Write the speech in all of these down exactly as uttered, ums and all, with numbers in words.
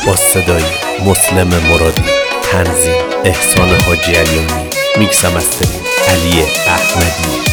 با صدای مسلم مرادی، تنظیم احسان حاجی علیانی، میکس مسترینگ علی احمدی.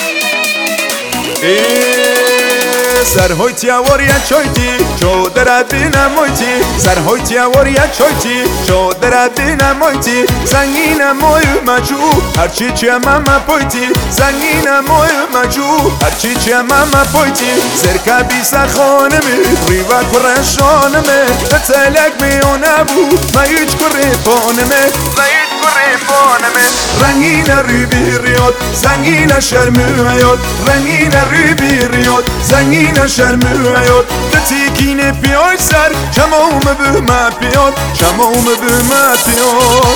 سرهای تیاوریا چویتی چو در بینمویتی سرهای تیاوریا چویتی چو در بینمویتی زنگین موی مجو هرچی چی ماما پویتی زنگین موی مجو هرچی چی ماما پویتی زرکا بیسا خانمی ریوا کرشانمی تلک میونه بو مایچ کری پانمی مایچ کری پانمی رنگین ری بیریاد زنگین شرمیاد رنگین ری بیریاد زنگین شرمیاد تتیکین پیای سر شموم به ما پیاد شموم به ما پیاد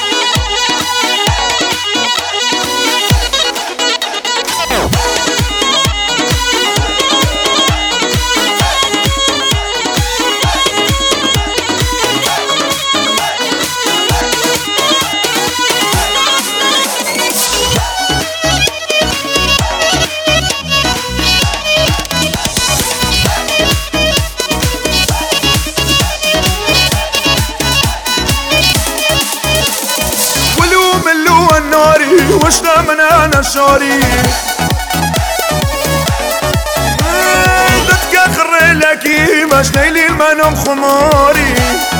الناري وشنا من انا شاري تتكخر لكي باش نيلي المنام خماري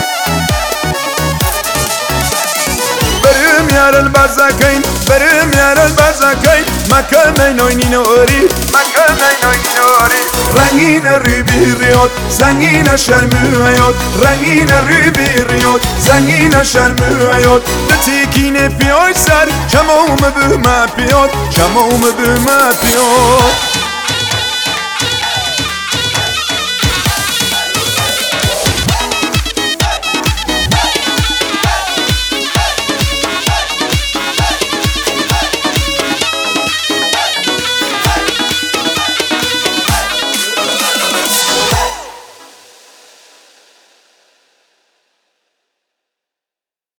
برم يا البزاكين برم يا البزاكين ما كان نويني نوري ما كان نويني نوري رنگین ریبی ریاد زنگین شرمیاد رنگین ریبی ریاد زنگین شرمیاد تتیکین پیای سر شموم به ما پیاد شموم به ما پیاد